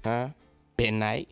Huh? Midnight?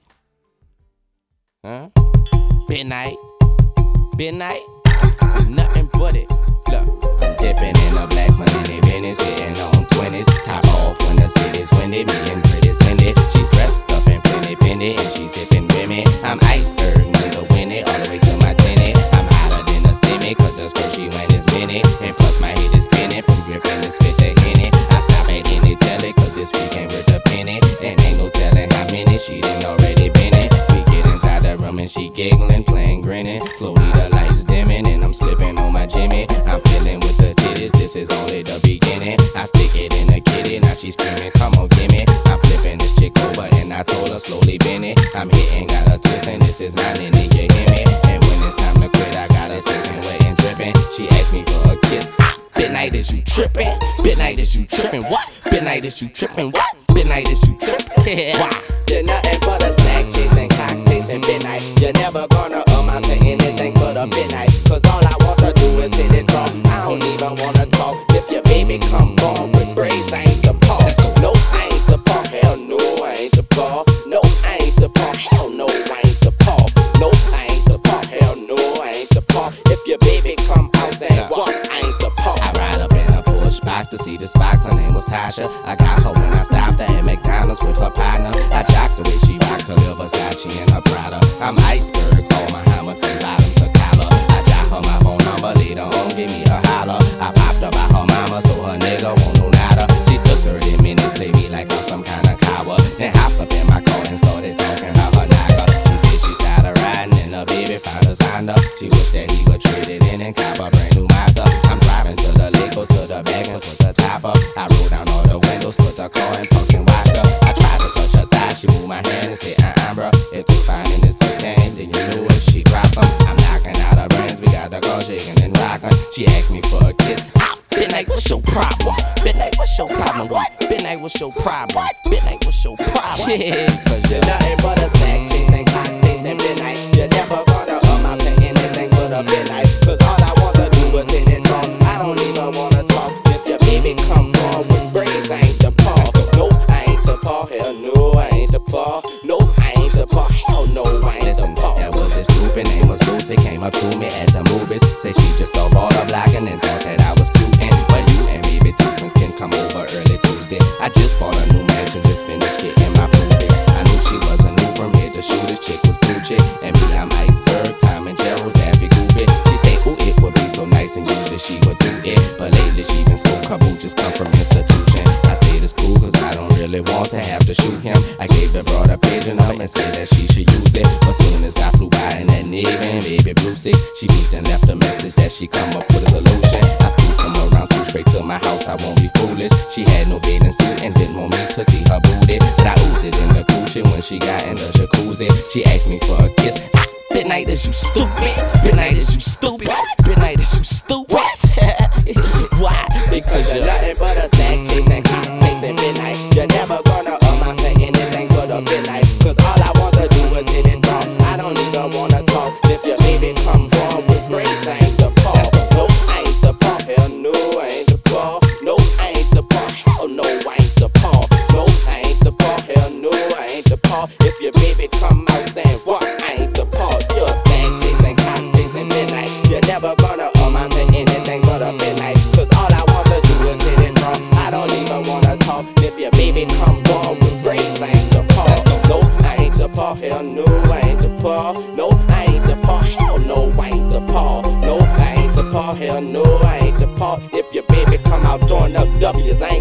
Huh? Midnight? Midnight? Nothing but it. Look, I'm dipping in a black money business, hitting on 20s. Top off when the city's windy, me and pretty Cindy. She's dressed up in plenty pendy and she's sipping Remy. I'm iceberg, never winning, all the way to my tenny. I'm hotter than a semi, cause the skirt she went is mini. And plus my head is spinning from gripping the spit the henny. I stop at any telly, cause this freak ain't worth a penny. And ain't no telling how many she done already been in. We get inside the room and she giggling, playing, grinning. Slowly the lights dimming and I'm slipping on my Jimmy. I'm feeling with the titties, this is only the beginning. I stick it in the kitty, now she's screaming, come on, gimme. I'm flipping this chick over and I told her slowly bend it. I'm hitting, got her twisting, this is mine and you hear me. And when it's time to quit, I got her soaking wet and dripping. She asked me for a kiss. Midnight, is you trippin'? Midnight, is you trippin'? What? Midnight, is you trippin'? What? Midnight, is you trippin'? Why? You're nothing but a snack chasing, cock chasing midnight. You're never gonna amount to anything but a midnight. Cause all I want to do is hit it wrong. I don't even wanna talk. If your baby come on with braids, I ain't the paw. No, I ain't the paw. Hell no, I ain't the paw. No, I ain't the paw. Hell no, I ain't the paw. No, I ain't the paw. Hell no, I ain't the paw. If your baby come out saying what, I ain't the paw. I ride up in a push box to see this box. Her name was Tasha. I got her when I stopped her at McDonald's with her partner. I jocked the way she rocked her little Versace and her Prada. I'm iceberg, call Muhammad from bottom to collar. I jot her my phone number, later on give me a holler. I popped her by her mama, so her nigga won't know nada. She took 30 minutes, play me like I'm some kind of coward. Then hopped up in my car and started talking about her naga. She said she started riding and her baby found her signed up. She wished that he would trade it in and cop a brand new Mazda. I'm driving to the lake, go to the back and put the top up. I rolled down all the windows, put the car in park and watched her. I tried to touch her thigh, she moved my hand and said, bruh. It took finding this game, then you knew it, she dropped them. I'm knocking out her brains, we got the car shaking and rocking. She asked me for a kiss. Midnight, what's your problem? Midnight, what's your problem? What? Midnight, what's your problem? Midnight, what's your problem? Yeah, cause you're nothing but a snack chasing, cock chasing midnight. You're never gonna amount to anything but a midnight. Cause all I wanna do is hit it wrong. I don't even wanna talk. If your baby come on with braids, I ain't the paw. No, I ain't the paw. Hell no, I ain't the paw. No, I ain't the paw. Hell no, I ain't the paw. There was this group and name was Lucy. Came up to me at the movies. Say she just saw Baller Black and then thought that I was cute. But you and baby two friends can come over early Tuesday. I just bought a new mansion, just finished getting my proof. I knew she wasn't new from here to shoot. This chick was cool chick. And me, I'm iceberg, Tom and Gerald, Daffy Goofy. She said, ooh, it would be so nice and usually she would do it. But lately she been spoke, her boo just come from institution. I said it's cool cause I don't really want to have to shoot him. I gave the broad a page and and said that she should use it. But soon as I flew by in that Navy and baby Blue 6, she beat and left a message that she come up with a solution. I scooped from around two straight to my house, I won't be foolish. She had no bathing suit and didn't want me to see her booty, but I oozed it in the coochie when she got in the jacuzzi. She asked me for a kiss. Midnight, is you stupid? Midnight, is you stupid? Midnight, is you stupid? Why? Because you're nothing but a snack chasing, cock chasing midnight. You're never gonna amount to anything but a midnight. Cause all I want to do is hit it wrong. I don't even wanna talk. If your baby come on with braids, I ain't the paw. No, I ain't the paw. Hell no, I ain't the paw. No, I ain't the paw. Hell no, I ain't the paw. No, I ain't the paw. Hell no, I ain't the paw. If your baby come out saying what, I ain't the paw. You're a snack chasing, cock chasing midnight. You're never gonna amount to anything but a midnight. Cause all I wanna do is hit it wrong. I don't even wanna talk. If your baby come on with braids, I ain't the paw. No, I ain't the paw. Hell no, I ain't the paw. No, I ain't the paw. Hell no, I ain't the paw. No, I ain't the paw. Hell no, I ain't the paw. If your baby come out throwing up W's, I